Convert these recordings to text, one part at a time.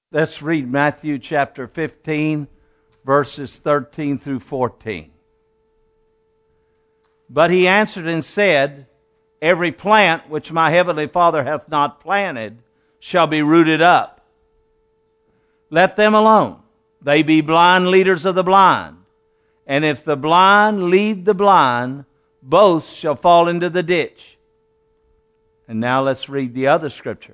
Let's read Matthew chapter 15, verses 13 through 14. But he answered and said, Every plant which my heavenly Father hath not planted shall be rooted up. Let them alone. They be blind leaders of the blind. And if the blind lead the blind, both shall fall into the ditch. And now let's read the other scripture.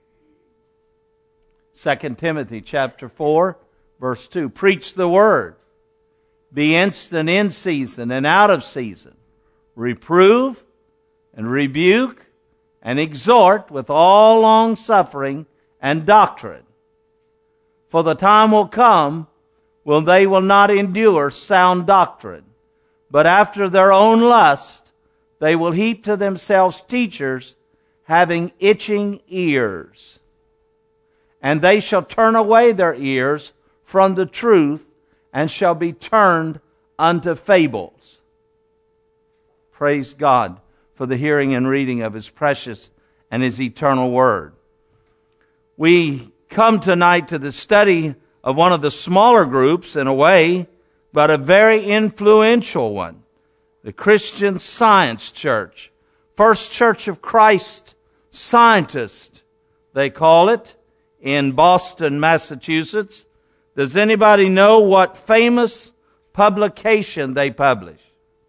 2 Timothy chapter 4, verse 2. Preach the word. Be instant in season and out of season. Reprove and rebuke and exhort with all long suffering and doctrine. For the time will come when they will not endure sound doctrine, but after their own lust they will heap to themselves teachers having itching ears. And they shall turn away their ears from the truth and shall be turned unto fables. Praise God for the hearing and reading of His precious and His eternal Word. We come tonight to the study of one of the smaller groups in a way, but a very influential one. The Christian Science Church. First Church of Christ Scientist, they call it, in Boston, Massachusetts. Does anybody know what famous publication they publish?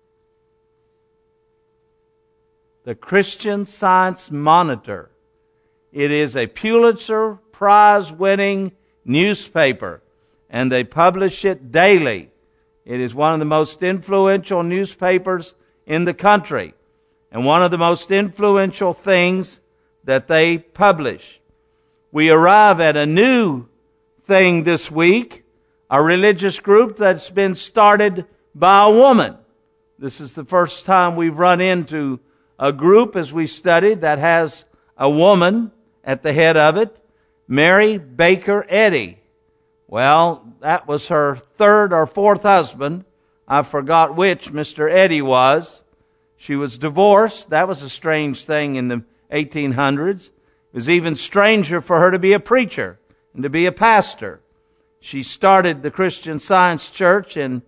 The Christian Science Monitor. It is a Pulitzer Prize-winning newspaper, and they publish it daily. It is one of the most influential newspapers in the country, and one of the most influential things that they publish. We arrive at a new thing this week, a religious group that's been started by a woman. This is the first time we've run into a group as we studied that has a woman at the head of it, Mary Baker Eddy. Well, that was her third or fourth husband. I forgot which Mr. Eddy was. She was divorced. That was a strange thing in the 1800s. It was even stranger for her to be a preacher and to be a pastor. She started the Christian Science Church in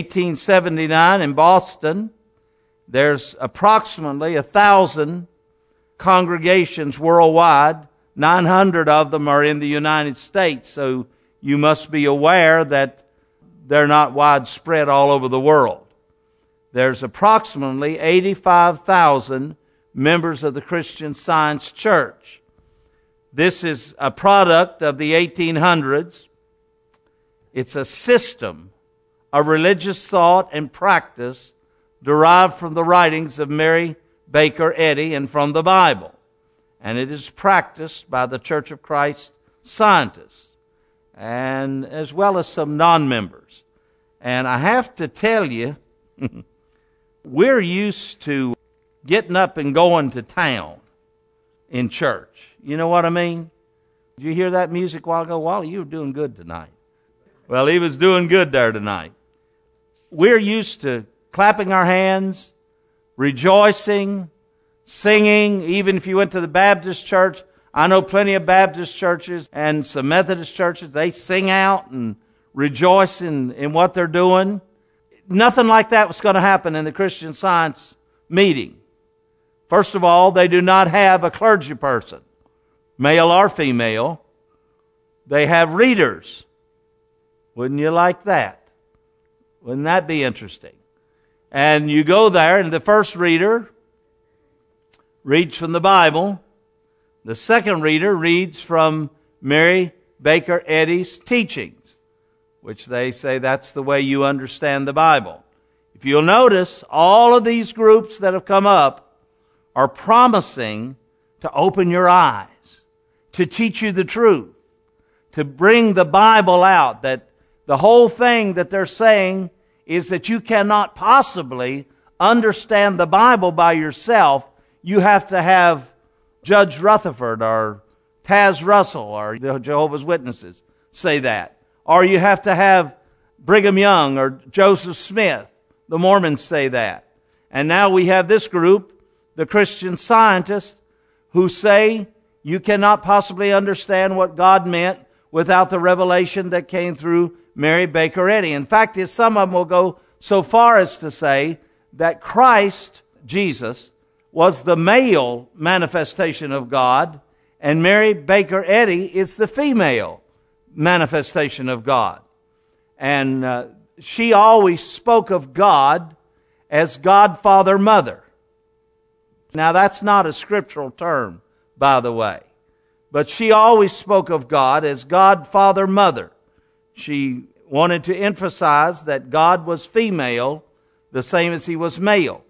1879 in Boston. There's approximately 1,000 congregations worldwide. 900 of them are in the United States, so you must be aware that they're not widespread all over the world. There's approximately 85,000 members of the Christian Science Church. This is a product of the 1800s. It's a system of religious thought and practice derived from the writings of Mary Baker Eddy and from the Bible. And it is practiced by the Church of Christ Scientists, and as well as some non-members. And I have to tell you, we're used to getting up and going to town in church. You know what I mean? Did you hear that music a while ago? Wally, you were doing good tonight. Well, he was doing good there tonight. We're used to clapping our hands, rejoicing, singing. Even if you went to the Baptist church, I know plenty of Baptist churches and some Methodist churches, they sing out and rejoice in what they're doing. Nothing like that was going to happen in the Christian Science meeting. First of all, they do not have a clergy person, male or female. They have readers. Wouldn't you like that? Wouldn't that be interesting? And you go there, and the first reader reads from the Bible. The second reader reads from Mary Baker Eddy's teachings, which they say that's the way you understand the Bible. If you'll notice, all of these groups that have come up are promising to open your eyes, to teach you the truth, to bring the Bible out, that the whole thing that they're saying is that you cannot possibly understand the Bible by yourself. You have to have Judge Rutherford or Taz Russell or the Jehovah's Witnesses say that. Or you have to have Brigham Young or Joseph Smith. The Mormons say that. And now we have this group, the Christian Scientists, who say you cannot possibly understand what God meant without the revelation that came through Mary Baker Eddy. In fact, some of them will go so far as to say that Christ, Jesus, was the male manifestation of God, and Mary Baker Eddy is the female manifestation of God. And she always spoke of God as God, Father, Mother. Now, that's not a scriptural term, by the way. But she always spoke of God as God, Father, Mother. She wanted to emphasize that God was female, the same as He was male.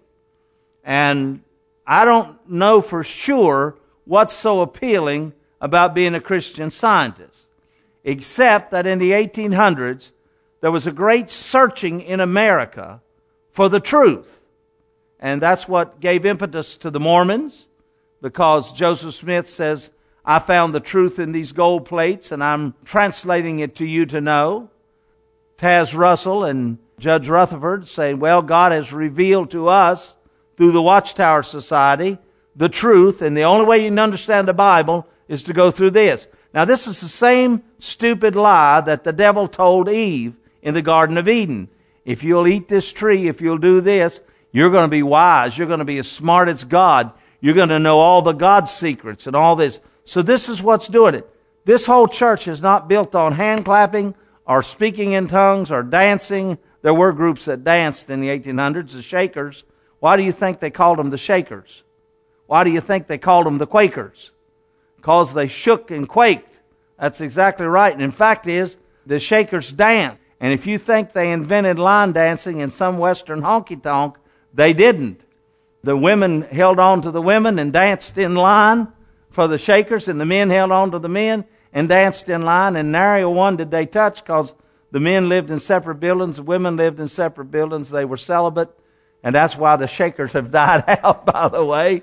And I don't know for sure what's so appealing about being a Christian Scientist, except that in the 1800s, there was a great searching in America for the truth. And that's what gave impetus to the Mormons, because Joseph Smith says, I found the truth in these gold plates, and I'm translating it to you to know. Taz Russell and Judge Rutherford saying, well, God has revealed to us through the Watchtower Society the truth, and the only way you can understand the Bible is to go through this. Now, this is the same stupid lie that the devil told Eve in the Garden of Eden. If you'll eat this tree, if you'll do this, you're going to be wise. You're going to be as smart as God. You're going to know all the God secrets and all this. So this is what's doing it. This whole church is not built on hand clapping or speaking in tongues or dancing. There were groups that danced in the 1800s, the Shakers. Why do you think they called them the Shakers? Why do you think they called them the Quakers? Because they shook and quaked. That's exactly right. And in fact the Shakers danced. And if you think they invented line dancing in some Western honky-tonk, they didn't. The women held on to the women and danced in line for the Shakers, and the men held on to the men and danced in line, and nary a one did they touch, because the men lived in separate buildings, the women lived in separate buildings, they were celibate, and that's why the Shakers have died out, by the way.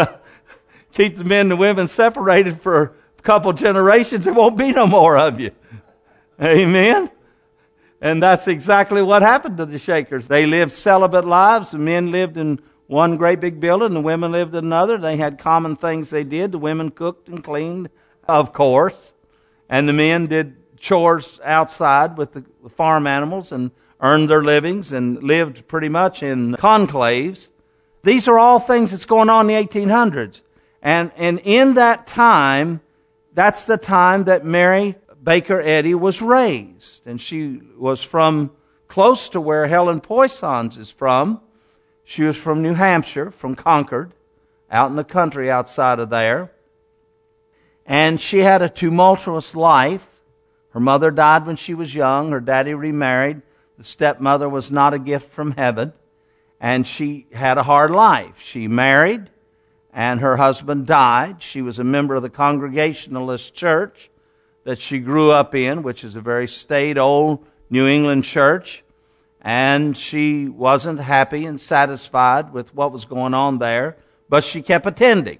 Keep the men and the women separated for a couple generations, there won't be no more of you. Amen? And that's exactly what happened to the Shakers. They lived celibate lives. The men lived in one great big building. The women lived in another. They had common things they did. The women cooked and cleaned, of course. And the men did chores outside with the farm animals and earned their livings and lived pretty much in conclaves. These are all things that's going on in the 1800s. And in that time, that's the time that Mary Baker Eddy was raised. And she was from close to where Helen Poissons is from. She was from New Hampshire, from Concord, out in the country outside of there. And she had a tumultuous life. Her mother died when she was young. Her daddy remarried. The stepmother was not a gift from heaven. And she had a hard life. She married, and her husband died. She was a member of the Congregationalist church that she grew up in, which is a very staid old New England church. And she wasn't happy and satisfied with what was going on there, but she kept attending.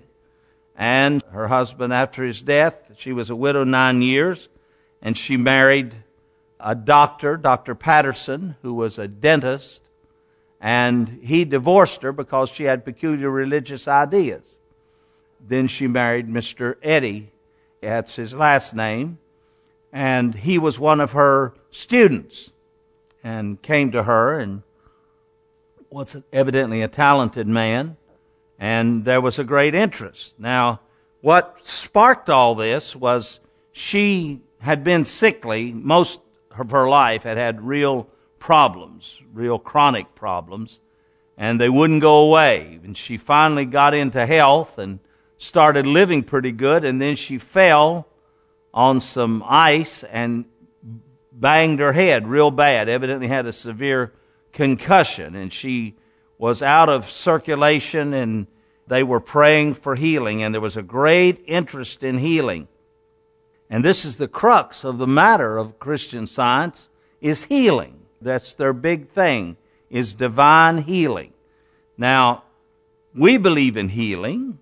And her husband, after his death, she was a widow 9 years, and she married a doctor, Dr. Patterson, who was a dentist, and he divorced her because she had peculiar religious ideas. Then she married Mr. Eddy, that's his last name, and he was one of her students, and came to her and was evidently a talented man, and there was a great interest. Now, what sparked all this was she had been sickly most of her life, had real problems, real chronic problems, and they wouldn't go away. And she finally got into health and started living pretty good, and then she fell on some ice and banged her head real bad, evidently had a severe concussion, and she was out of circulation, and they were praying for healing, and there was a great interest in healing. And this is the crux of the matter of Christian Science, is healing. That's their big thing, is divine healing. Now, we believe in healing.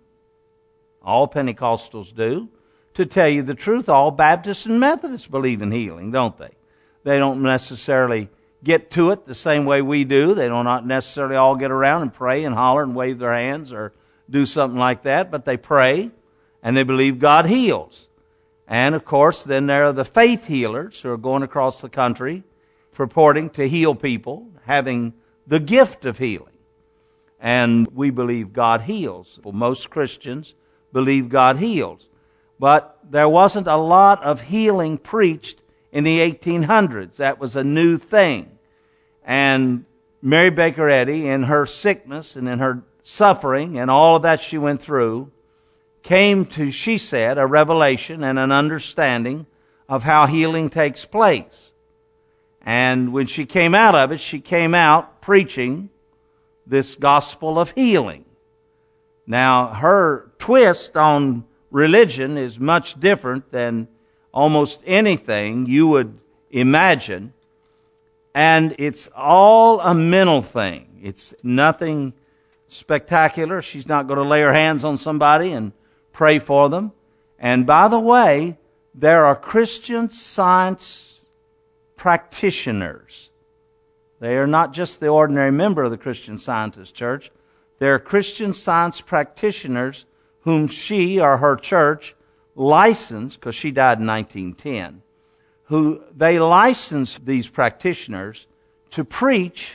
All Pentecostals do. To tell you the truth, all Baptists and Methodists believe in healing, don't they? They don't necessarily get to it the same way we do. They don't not necessarily all get around and pray and holler and wave their hands or do something like that, but they pray and they believe God heals. And, of course, then there are the faith healers who are going across the country purporting to heal people, having the gift of healing. And we believe God heals. Well, most Christians believe God heals. But there wasn't a lot of healing preached in the 1800s. That was a new thing. And Mary Baker Eddy, in her sickness and in her suffering and all of that she went through, came to, she said, a revelation and an understanding of how healing takes place. And when she came out of it, she came out preaching this gospel of healing. Now, her twist on religion is much different than almost anything you would imagine. And it's all a mental thing. It's nothing spectacular. She's not going to lay her hands on somebody and pray for them. And by the way, there are Christian Science practitioners. They are not just the ordinary member of the Christian Scientist Church. They are Christian Science practitioners whom she or her church licensed, because she died in 1910, who they licensed these practitioners to preach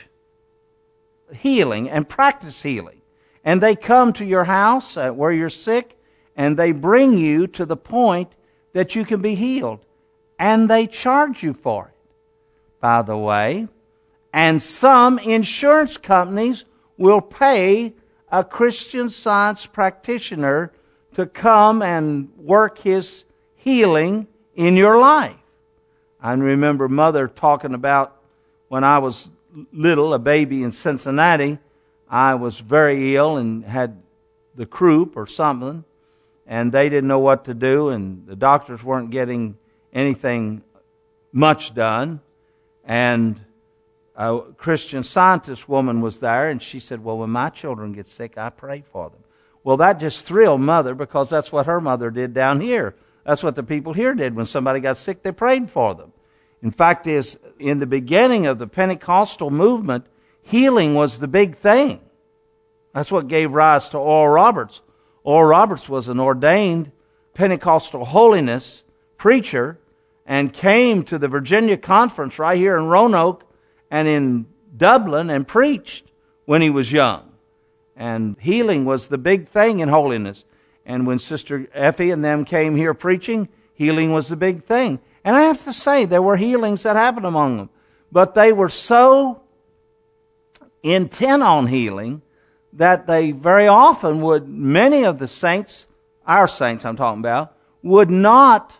healing and practice healing. And they come to your house where you're sick, and they bring you to the point that you can be healed. And they charge you for it, by the way. And some insurance companies will pay a Christian Science practitioner to come and work his healing in your life. I remember Mother talking about when I was little, a baby in Cincinnati. I was very ill and had the croup or something, and they didn't know what to do, and the doctors weren't getting anything much done. And a Christian Scientist woman was there, and she said, well, when my children get sick, I pray for them. Well, that just thrilled Mother, because that's what her mother did down here. That's what the people here did. When somebody got sick, they prayed for them. In fact, in the beginning of the Pentecostal movement, healing was the big thing. That's what gave rise to Oral Roberts. Oral Roberts was an ordained Pentecostal holiness preacher and came to the Virginia Conference right here in Roanoke and in Dublin and preached when he was young. And healing was the big thing in holiness. And when Sister Effie and them came here preaching, healing was the big thing. And I have to say, there were healings that happened among them. But they were so intent on healing that they very often would, many of the saints, our saints I'm talking about, would not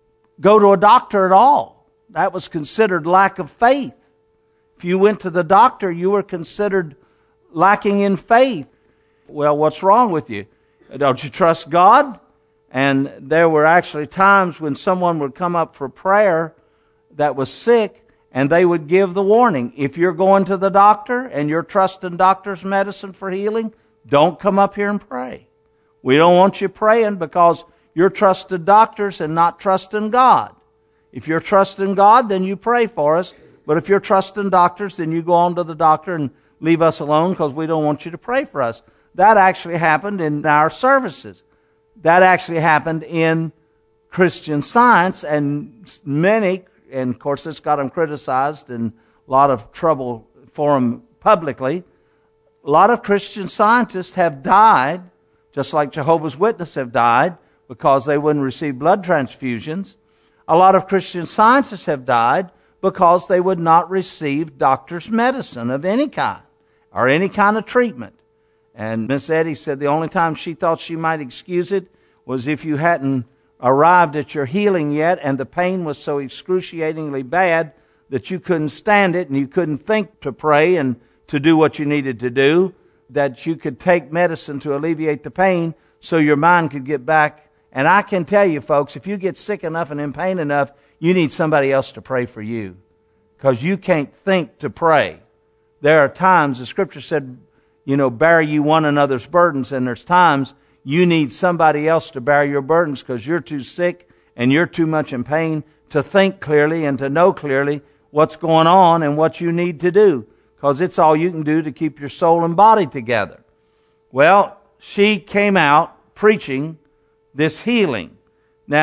go to a doctor at all. That was considered lack of faith. If you went to the doctor, you were considered lacking in faith. Well, what's wrong with you? Don't you trust God? And there were actually times when someone would come up for prayer that was sick, and they would give the warning. If you're going to the doctor and you're trusting doctor's medicine for healing, don't come up here and pray. We don't want you praying because you're trusting doctors and not trusting God. If you're trusting God, then you pray for us. But if you're trusting doctors, then you go on to the doctor and leave us alone because we don't want you to pray for us. That actually happened in our services. That actually happened in Christian Science, and many, and of course this got them criticized and a lot of trouble for them publicly. A lot of Christian Scientists have died, just like Jehovah's Witnesses have died, because they wouldn't receive blood transfusions. A lot of Christian Scientists have died because they would not receive doctor's medicine of any kind or any kind of treatment. And Miss Eddy said the only time she thought she might excuse it was if you hadn't arrived at your healing yet and the pain was so excruciatingly bad that you couldn't stand it and you couldn't think to pray and to do what you needed to do, that you could take medicine to alleviate the pain so your mind could get back. And I can tell you, folks, if you get sick enough and in pain enough, you need somebody else to pray for you because you can't think to pray. There are times, the Scripture said, bear you one another's burdens, and there's times you need somebody else to bear your burdens because you're too sick and you're too much in pain to think clearly and to know clearly what's going on and what you need to do, because it's all you can do to keep your soul and body together. Well, she came out preaching this healing. Now,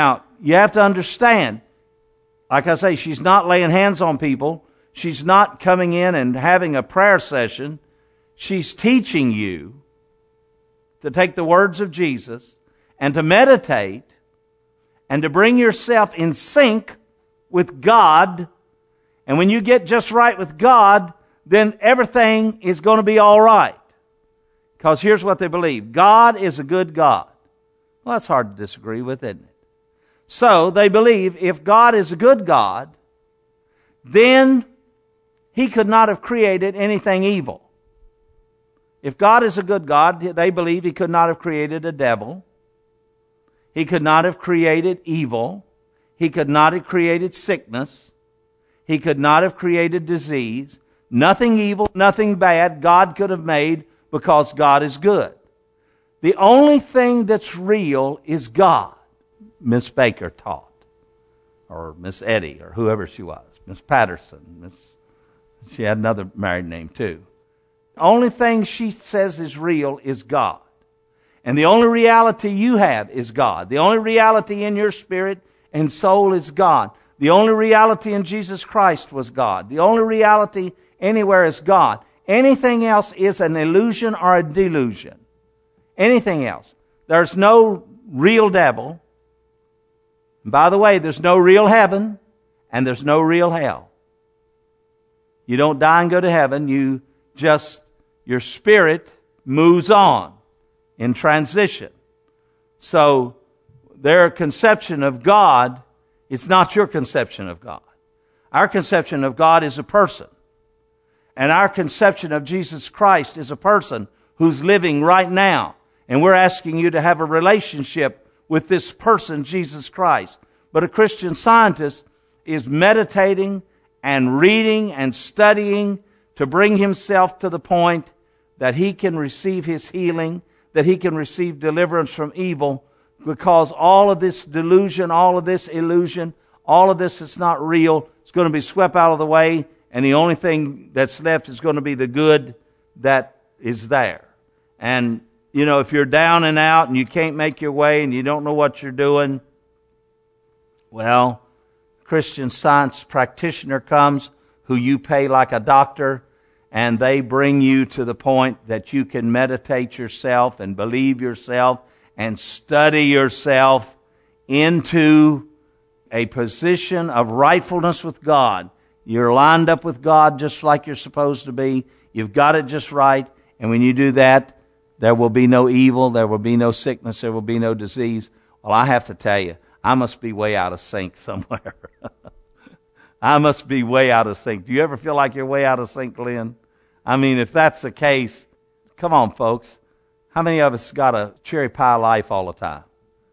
you have to understand, like I say, she's not laying hands on people. She's not coming in and having a prayer session. She's teaching you to take the words of Jesus and to meditate and to bring yourself in sync with God. And when you get just right with God, then everything is going to be all right. Because here's what they believe. God is a good God. Well, that's hard to disagree with, isn't it? So they believe if God is a good God, then He could not have created anything evil. If God is a good God, they believe He could not have created a devil. He could not have created evil. He could not have created sickness. He could not have created disease. Nothing evil, nothing bad God could have made because God is good. The only thing that's real is God. Miss Baker taught, or Miss Eddy, or whoever she was, Miss Patterson. She had another married name too. The only thing she says is real is God. And the only reality you have is God. The only reality in your spirit and soul is God. The only reality in Jesus Christ was God. The only reality anywhere is God. Anything else is an illusion or a delusion. Anything else. There's no real devil. And by the way, there's no real heaven and there's no real hell. You don't die and go to heaven. Your spirit moves on in transition. So their conception of God is not your conception of God. Our conception of God is a person. And our conception of Jesus Christ is a person who's living right now. And we're asking you to have a relationship with this person, Jesus Christ. But a Christian Scientist is meditating and reading and studying to bring himself to the point that he can receive his healing, that he can receive deliverance from evil, because all of this delusion, all of this illusion, all of this that's not real is going to be swept out of the way, and the only thing that's left is going to be the good that is there. And, if you're down and out and you can't make your way and you don't know what you're doing, well, Christian Science practitioner comes who you pay like a doctor, and they bring you to the point that you can meditate yourself and believe yourself and study yourself into a position of rightfulness with God. You're lined up with God just like you're supposed to be. You've got it just right. And when you do that, there will be no evil, there will be no sickness, there will be no disease. Well, I have to tell you, I must be way out of sync somewhere. I must be way out of sync. Do you ever feel like you're way out of sync, Glenn? I mean, if that's the case, come on, folks. How many of us got a cherry pie life all the time?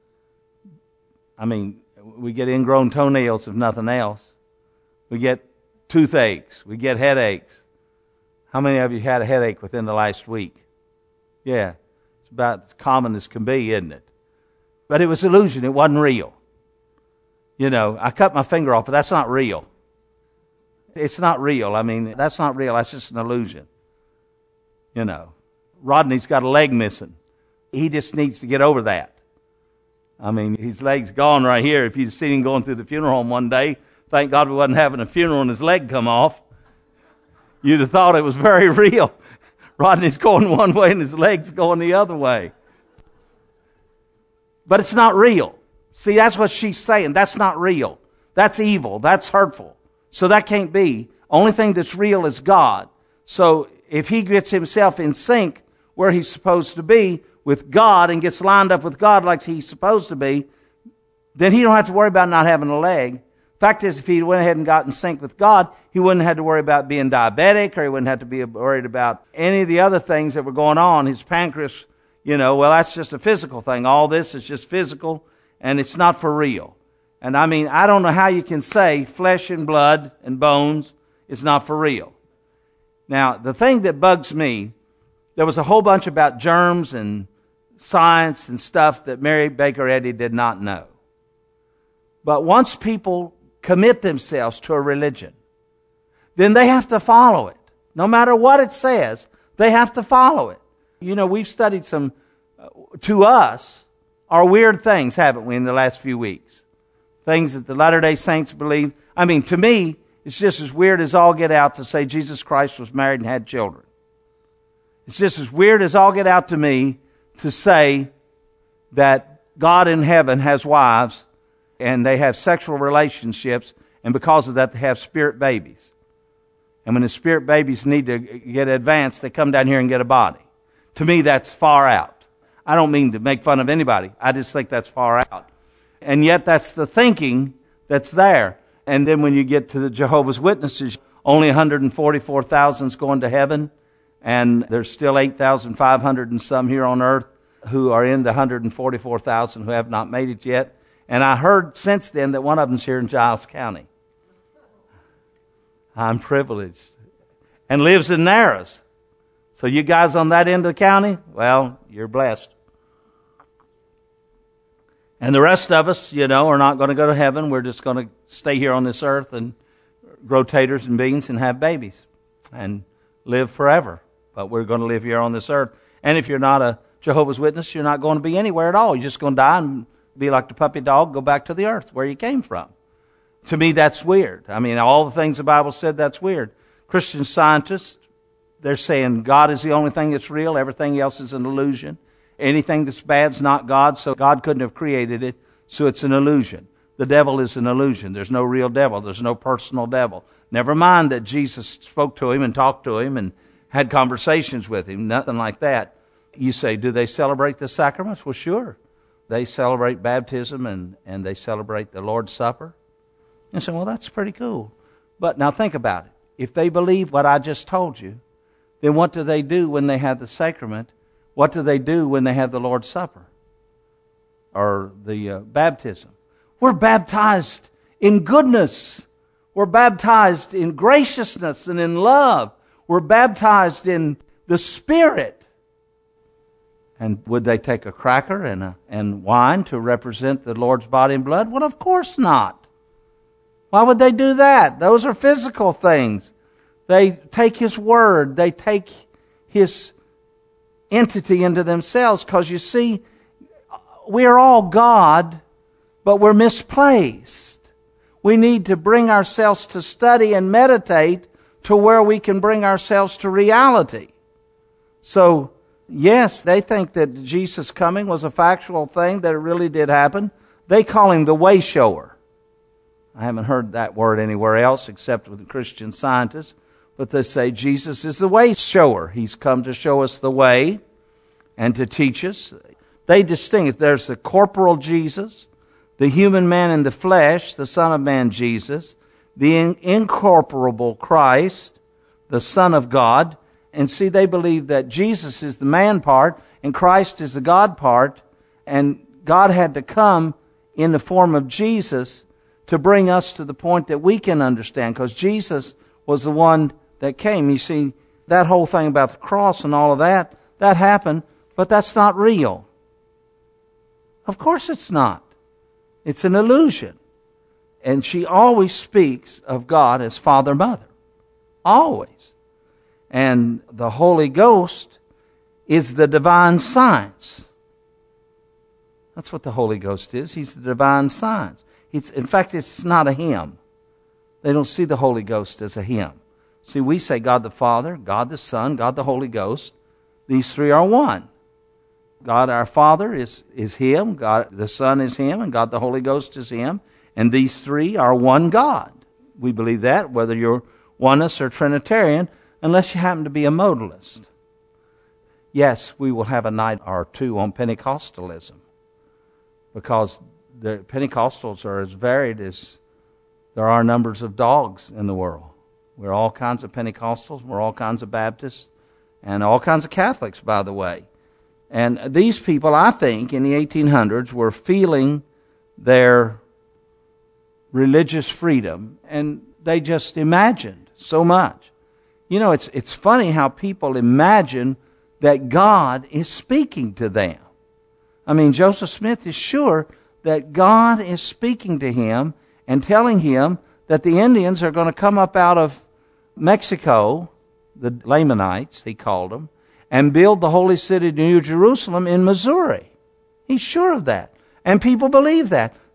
I mean, we get ingrown toenails if nothing else. We get toothaches. We get headaches. How many of you had a headache within the last week? Yeah, it's about as common as can be, isn't it? But it was illusion. It wasn't real. I cut my finger off, but that's not real. It's not real. I mean, that's not real. That's just an illusion. Rodney's got a leg missing. He just needs to get over that. I mean, his leg's gone right here. If you'd seen him going through the funeral home one day, thank God we wasn't having a funeral and his leg come off. You'd have thought it was very real. Rodney's going one way and his leg's going the other way. But it's not real. See, that's what she's saying. That's not real. That's evil. That's hurtful. So that can't be. Only thing that's real is God. So if he gets himself in sync where he's supposed to be with God and gets lined up with God like he's supposed to be, then he don't have to worry about not having a leg. Fact is, if he went ahead and got in sync with God, he wouldn't have to worry about being diabetic, or he wouldn't have to be worried about any of the other things that were going on. His pancreas, well, that's just a physical thing. All this is just physical, and it's not for real. And I mean, I don't know how you can say flesh and blood and bones is not for real. Now, the thing that bugs me, there was a whole bunch about germs and science and stuff that Mary Baker Eddy did not know. But once people commit themselves to a religion, then they have to follow it. No matter what it says, they have to follow it. We've studied some, to us, are weird things, haven't we, in the last few weeks? things that the Latter-day Saints believe. I mean, to me, it's just as weird as all get out to say Jesus Christ was married and had children. It's just as weird as all get out to me to say that God in heaven has wives and they have sexual relationships, and because of that they have spirit babies. And when the spirit babies need to get advanced, they come down here and get a body. To me, that's far out. I don't mean to make fun of anybody. I just think that's far out. And yet that's the thinking that's there. And then when you get to the Jehovah's Witnesses, only 144,000 is going to heaven, and there's still 8,500 and some here on earth who are in the 144,000 who have not made it yet. And I heard since then that one of them's here in Giles County. I'm privileged. And lives in Narrows. So you guys on that end of the county, well, you're blessed. And the rest of us, are not going to go to heaven. We're just going to stay here on this earth and grow taters and beans and have babies and live forever. But we're going to live here on this earth. And if you're not a Jehovah's Witness, you're not going to be anywhere at all. You're just going to die and be like the puppy dog, go back to the earth where you came from. To me, that's weird. I mean, all the things the Bible said, that's weird. Christian scientists, they're saying God is the only thing that's real. Everything else is an illusion. Anything that's bad is not God, so God couldn't have created it, so it's an illusion. The devil is an illusion. There's no real devil. There's no personal devil. Never mind that Jesus spoke to him and talked to him and had conversations with him. Nothing like that. You say, do they celebrate the sacraments? Well, sure. They celebrate baptism and they celebrate the Lord's Supper. You say, well, that's pretty cool. But now think about it. If they believe what I just told you, then what do they do when they have the sacrament? What do they do when they have the Lord's Supper or the baptism? We're baptized in goodness. We're baptized in graciousness and in love. We're baptized in the Spirit. And would they take a cracker and wine to represent the Lord's body and blood? Well, of course not. Why would they do that? Those are physical things. They take His Word. They take His entity into themselves, because you see, we're all God, but we're misplaced. We need to bring ourselves to study and meditate to where we can bring ourselves to reality. So, yes, they think that Jesus' coming was a factual thing, that it really did happen. They call Him the way shower. I haven't heard that word anywhere else except with the Christian scientists. But they say Jesus is the way shower. He's come to show us the way and to teach us. They distinguish. There's the corporal Jesus, the human man in the flesh, the Son of Man Jesus, the incorporeal Christ, the Son of God. And see, they believe that Jesus is the man part and Christ is the God part. And God had to come in the form of Jesus to bring us to the point that we can understand, because Jesus was the one that came. You see, that whole thing about the cross and all of that happened, but that's not real. Of course it's not. It's an illusion. And she always speaks of God as Father, Mother. Always. And the Holy Ghost is the divine science. That's what the Holy Ghost is. He's the divine science. In fact, it's not a hymn. They don't see the Holy Ghost as a hymn. See, we say God the Father, God the Son, God the Holy Ghost. These three are one. God our Father is Him, God the Son is Him, and God the Holy Ghost is Him. And these three are one God. We believe that, whether you're oneness or Trinitarian, unless you happen to be a modalist. Yes, we will have a night or two on Pentecostalism, because the Pentecostals are as varied as there are numbers of dogs in the world. We're all kinds of Pentecostals, we're all kinds of Baptists, and all kinds of Catholics, by the way. And these people, I think, in the 1800s were feeling their religious freedom, and they just imagined so much. You know, it's funny how people imagine that God is speaking to them. I mean, Joseph Smith is sure that God is speaking to him and telling him that the Indians are going to come up out of Mexico, the Lamanites, he called them, and build the holy city, New Jerusalem, in Missouri. He's sure of that. And people believe that.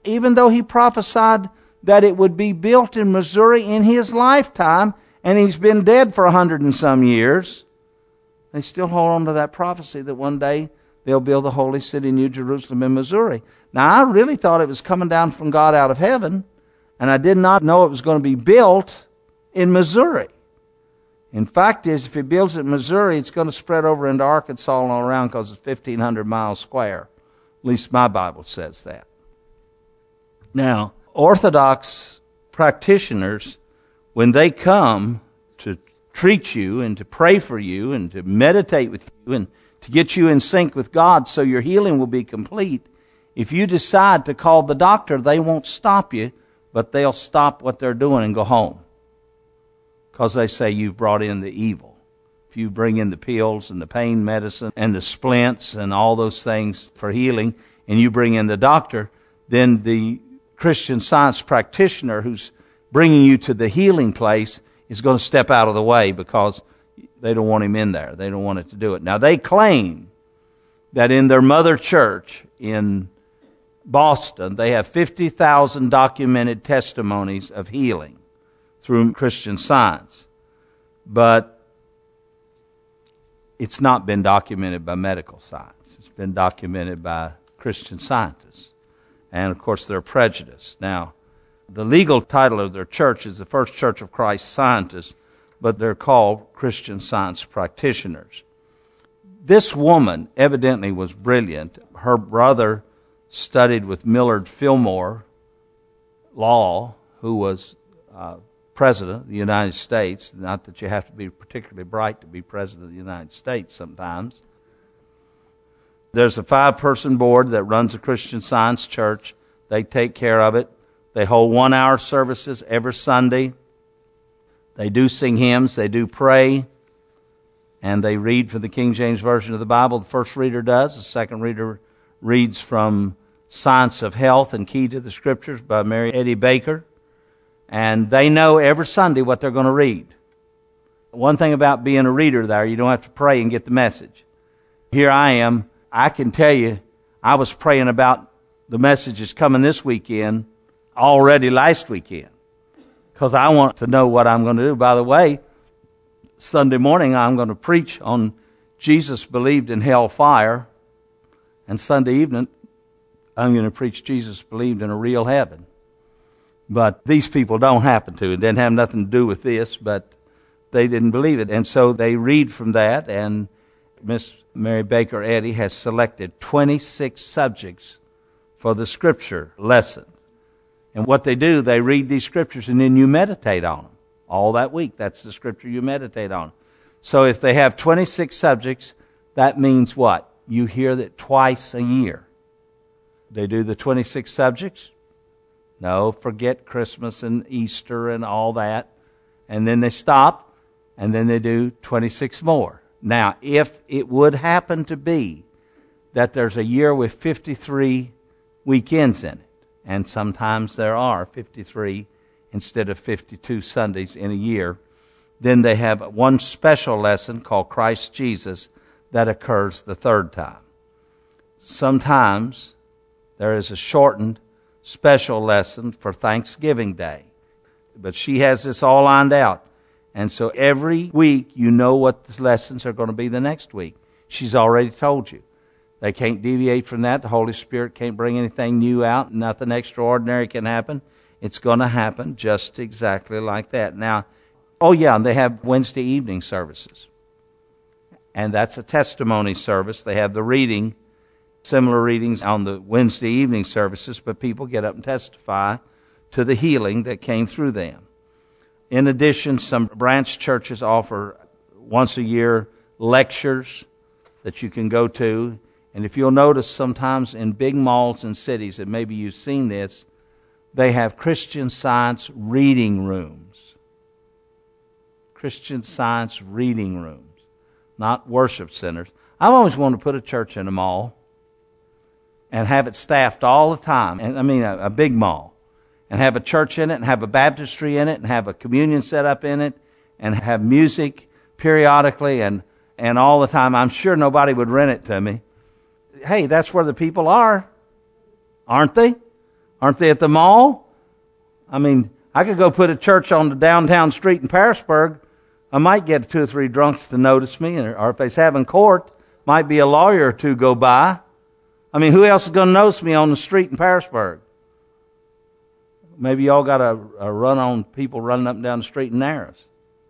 even though he prophesied that it would be built in Missouri in his lifetime, and he's been dead for 100 and some years, they still hold on to that prophecy that one day they'll build the holy city, New Jerusalem, in Missouri. Now, I really thought it was coming down from God out of heaven, and I did not know it was going to be built in Missouri. In fact, if he builds it in Missouri, it's going to spread over into Arkansas and all around because it's 1,500 miles square. At least my Bible says that. Now, Orthodox practitioners, when they come to treat you and to pray for you and to meditate with you and to get you in sync with God so your healing will be complete, if you decide to call the doctor, they won't stop you, but they'll stop what they're doing and go home. Because they say you've brought in the evil. If you bring in the pills and the pain medicine and the splints and all those things for healing, and you bring in the doctor, then the Christian Science practitioner who's bringing you to the healing place is going to step out of the way because they don't want him in there. They don't want it to do it. Now, they claim that in their mother church in Boston, they have 50,000 documented testimonies of healing through Christian Science. But it's not been documented by medical science. It's been documented by Christian scientists. And, of course, they're prejudiced. Now, the legal title of their church is the First Church of Christ Scientists, but they're called Christian Science practitioners. This woman evidently was brilliant. Her brother studied with Millard Fillmore Law, who was President of the United States. Not that you have to be particularly bright to be President of the United States sometimes. There's a 5-person board that runs a Christian Science church. They take care of it. They hold 1-hour services every Sunday. They do sing hymns. They do pray. And they read from the King James Version of the Bible. The first reader does. The second reader reads from Science of Health and Key to the Scriptures by Mary Eddy Baker. And they know every Sunday what they're going to read. One thing about being a reader there, you don't have to pray and get the message. Here I am. I can tell you, I was praying about the messages coming this weekend already last weekend because I want to know what I'm going to do. By the way, Sunday morning I'm going to preach on Jesus believed in hellfire, and Sunday evening I'm going to preach Jesus believed in a real heaven. But these people don't happen to. It didn't have nothing to do with this, but they didn't believe it. And so they read from that, and Miss Mary Baker Eddy has selected 26 subjects for the Scripture lesson. And what they do, they read these Scriptures, and then you meditate on them all that week. That's the Scripture you meditate on. So if they have 26 subjects, that means what? You hear that twice a year. They do the 26 subjects. No, forget Christmas and Easter and all that. And then they stop, and then they do 26 more. Now, if it would happen to be that there's a year with 53 weekends in it, and sometimes there are 53 instead of 52 Sundays in a year, then they have one special lesson called Christ Jesus that occurs the third time. Sometimes there is a shortened special lesson for Thanksgiving Day. But she has this all lined out. And so every week you know what the lessons are going to be the next week. She's already told you. They can't deviate from that. The Holy Spirit can't bring anything new out. Nothing extraordinary can happen. It's going to happen just exactly like that. Now, and they have Wednesday evening services. And that's a testimony service. They have the reading, similar readings on the Wednesday evening services, but people get up and testify to the healing that came through them. In addition, some branch churches offer once a year lectures that you can go to. And if you'll notice, sometimes in big malls and cities, and maybe you've seen this, they have Christian Science reading rooms. Christian Science reading rooms, not worship centers. I've always wanted to put a church in a mall and have it staffed all the time. And I mean a big mall. And have a church in it, and have a baptistry in it, and have a communion set up in it, and have music periodically and all the time. I'm sure nobody would rent it to me. Hey, that's where the people are, aren't they? Aren't they at the mall? I mean, I could go put a church on the downtown street in Parisburg. I might get 2 or 3 drunks to notice me, or if they's having court, might be a lawyer or two go by. I mean, who else is going to notice me on the street in Parisburg? Maybe y'all got a run on people running up and down the street in Narrows.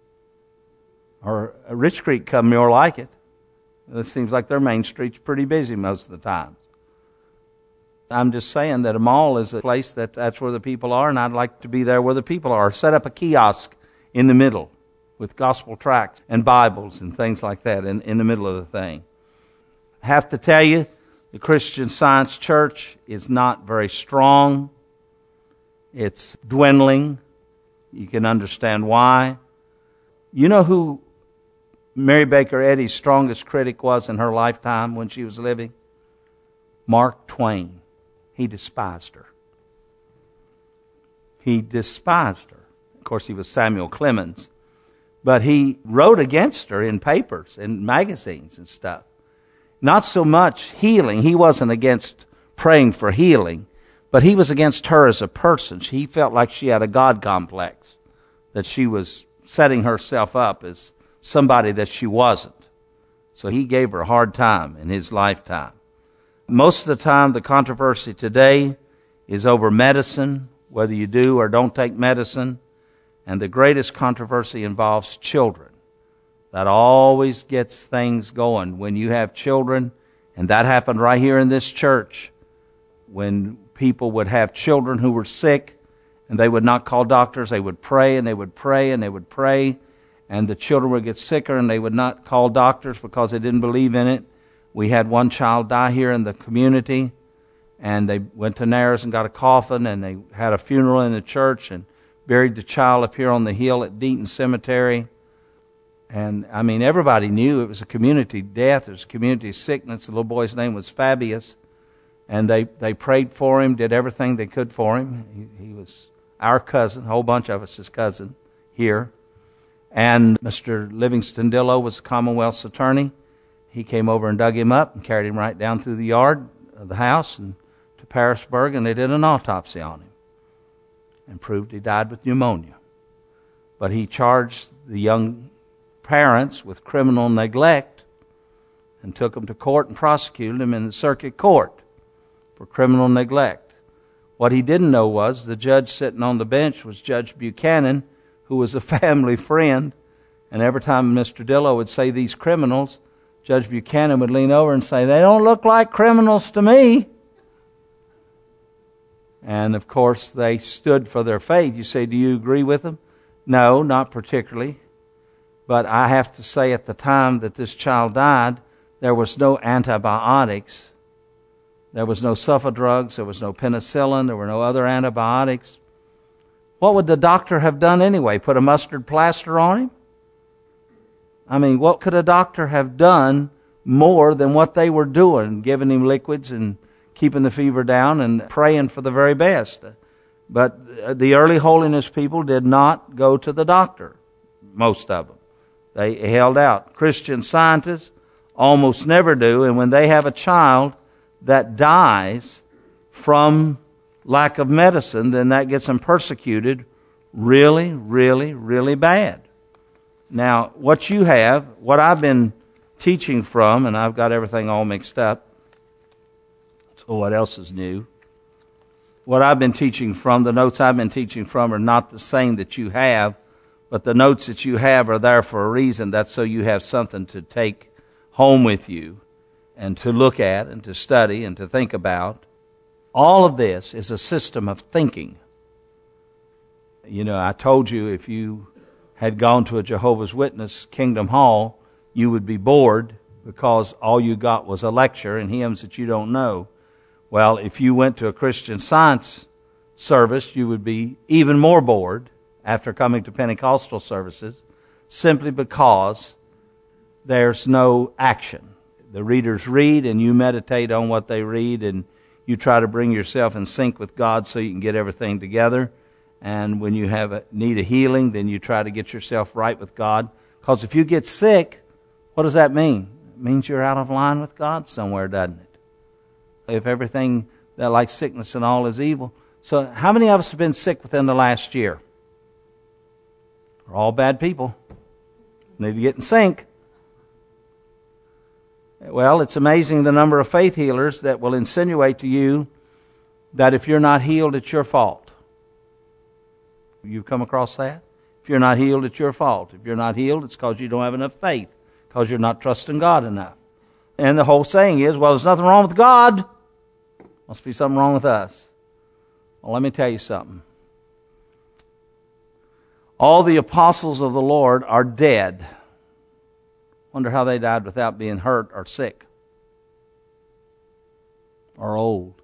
Or Rich Creek come more like it. It seems like their main street's pretty busy most of the time. I'm just saying that a mall is a place that's where the people are, and I'd like to be there where the people are. Set up a kiosk in the middle with gospel tracts and Bibles and things like that in the middle of the thing. I have to tell you, the Christian Science Church is not very strong. It's dwindling. You can understand why. You know who Mary Baker Eddy's strongest critic was in her lifetime when she was living? Mark Twain. He despised her. He despised her. Of course, he was Samuel Clemens. But he wrote against her in papers and magazines and stuff. Not so much healing. He wasn't against praying for healing. But he was against her as a person. He felt like she had a God complex. That she was setting herself up as somebody that she wasn't. So he gave her a hard time in his lifetime. Most of the time, the controversy today is over medicine, whether you do or don't take medicine. And the greatest controversy involves children. That always gets things going. When you have children, and that happened right here in this church, when people would have children who were sick, and they would not call doctors, they would pray, and they would pray, and they would pray, and the children would get sicker, and they would not call doctors because they didn't believe in it. We had one child die here in the community, and they went to Narrows and got a coffin, and they had a funeral in the church, and buried the child up here on the hill at Deaton Cemetery. And, I mean, everybody knew it was a community death. It was a community sickness. The little boy's name was Fabius. And they prayed for him, did everything they could for him. He was our cousin, a whole bunch of us his cousin here. And Mr. Livingston Dillow was the Commonwealth's attorney. He came over and dug him up and carried him right down through the yard of the house and to Parisburg, and they did an autopsy on him and proved he died with pneumonia. But he charged the young parents with criminal neglect and took them to court and prosecuted them in the circuit court for criminal neglect. What he didn't know was the judge sitting on the bench was Judge Buchanan, who was a family friend. And every time Mr. Dillow would say these criminals, Judge Buchanan would lean over and say, "They don't look like criminals to me." And of course, they stood for their faith. You say, do you agree with them? No, not particularly. But I have to say, at the time that this child died, there was no antibiotics. There was no sulfa-drugs. There was no penicillin. There were no other antibiotics. What would the doctor have done anyway? Put a mustard plaster on him? I mean, what could a doctor have done more than what they were doing, giving him liquids and keeping the fever down and praying for the very best? But the early holiness people did not go to the doctor, most of them. They held out. Christian Scientists almost never do, and when they have a child that dies from lack of medicine, then that gets them persecuted really, really, really bad. Now, what you have, what I've been teaching from, and I've got everything all mixed up, so what else is new? What I've been teaching from, the notes I've been teaching from are not the same that you have, but the notes that you have are there for a reason. That's so you have something to take home with you and to look at and to study and to think about. All of this is a system of thinking. You know, I told you if you had gone to a Jehovah's Witness Kingdom Hall, you would be bored because all you got was a lecture and hymns that you don't know. Well, if you went to a Christian Science service, you would be even more bored after coming to Pentecostal services, simply because there's no action. The readers read and you meditate on what they read and you try to bring yourself in sync with God so you can get everything together. And when you need a healing, then you try to get yourself right with God. Because if you get sick, what does that mean? It means you're out of line with God somewhere, doesn't it? If everything that like sickness and all is evil. So how many of us have been sick within the last year? We're all bad people. Need to get in sync. Well, it's amazing the number of faith healers that will insinuate to you that if you're not healed, it's your fault. You've come across that? If you're not healed, it's your fault. If you're not healed, it's because you don't have enough faith, because you're not trusting God enough. And the whole saying is, well, there's nothing wrong with God. Must be something wrong with us. Well, let me tell you something. All the apostles of the Lord are dead. Wonder how they died without being hurt or sick or old.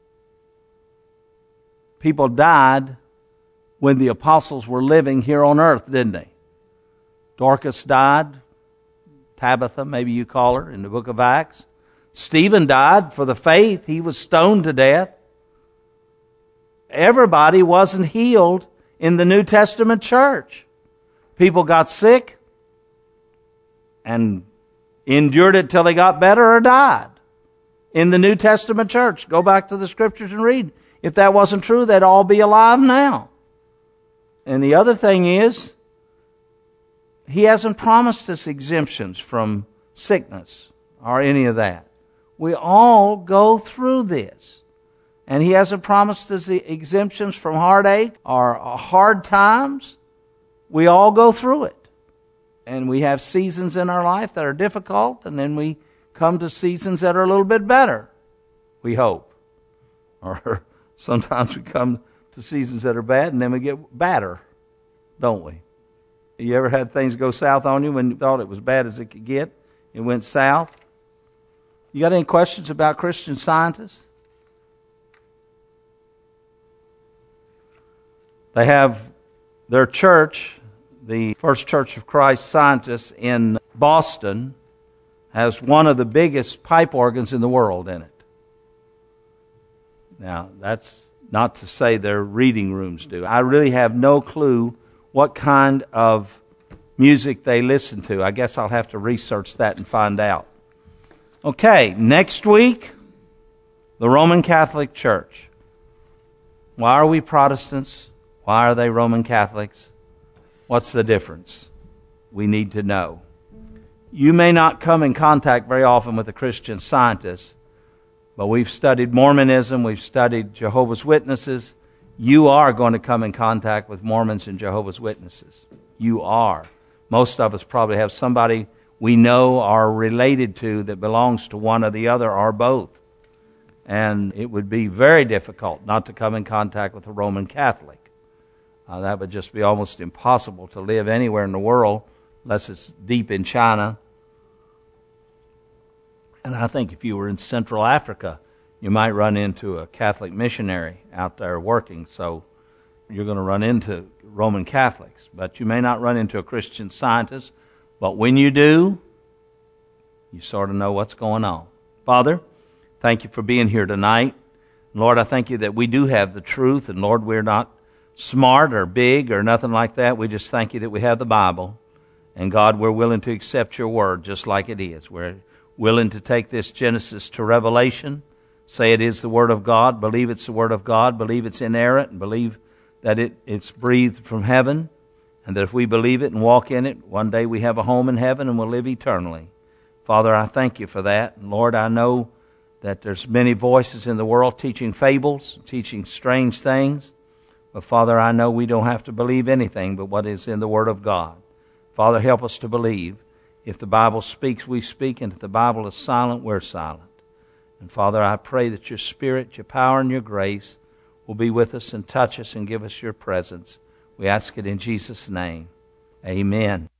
People died when the apostles were living here on earth, didn't they? Dorcas died. Tabitha, maybe you call her, in the book of Acts. Stephen died for the faith. He was stoned to death. Everybody wasn't healed in the New Testament church. People got sick and endured it till they got better or died. In the New Testament church, go back to the scriptures and read. If that wasn't true, they'd all be alive now. And the other thing is, He hasn't promised us exemptions from sickness or any of that. We all go through this. And He hasn't promised us the exemptions from heartache or hard times. We all go through it. And we have seasons in our life that are difficult, and then we come to seasons that are a little bit better, we hope. Or sometimes we come to seasons that are bad, and then we get badder, don't we? You ever had things go south on you when you thought it was bad as it could get? It went south. You got any questions about Christian Scientists? They have their church, the First Church of Christ Scientists in Boston, has one of the biggest pipe organs in the world in it. Now, that's not to say their reading rooms do. I really have no clue what kind of music they listen to. I guess I'll have to research that and find out. Okay, next week, the Roman Catholic Church. Why are we Protestants? Why are they Roman Catholics? What's the difference? We need to know. You may not come in contact very often with a Christian Scientist, but we've studied Mormonism, we've studied Jehovah's Witnesses. You are going to come in contact with Mormons and Jehovah's Witnesses. You are. Most of us probably have somebody we know or related to that belongs to one or the other or both. And it would be very difficult not to come in contact with a Roman Catholic. That would just be almost impossible to live anywhere in the world unless it's deep in China. And I think if you were in Central Africa, you might run into a Catholic missionary out there working. So you're going to run into Roman Catholics. But you may not run into a Christian Scientist. But when you do, you sort of know what's going on. Father, thank you for being here tonight. Lord, I thank you that we do have the truth. And Lord, we're not smart or big or nothing like that. We just thank you that we have the Bible. And God, we're willing to accept your word just like it is. We're willing to take this Genesis to Revelation, say it is the word of God, believe it's the word of God, believe it's inerrant, and believe that it's breathed from heaven, and that if we believe it and walk in it, one day we have a home in heaven and we'll live eternally. Father, I thank you for that. And Lord, I know that there's many voices in the world teaching fables, teaching strange things. But Father, I know we don't have to believe anything but what is in the Word of God. Father, help us to believe. If the Bible speaks, we speak. And if the Bible is silent, we're silent. And Father, I pray that your Spirit, your power, and your grace will be with us and touch us and give us your presence. We ask it in Jesus' name. Amen.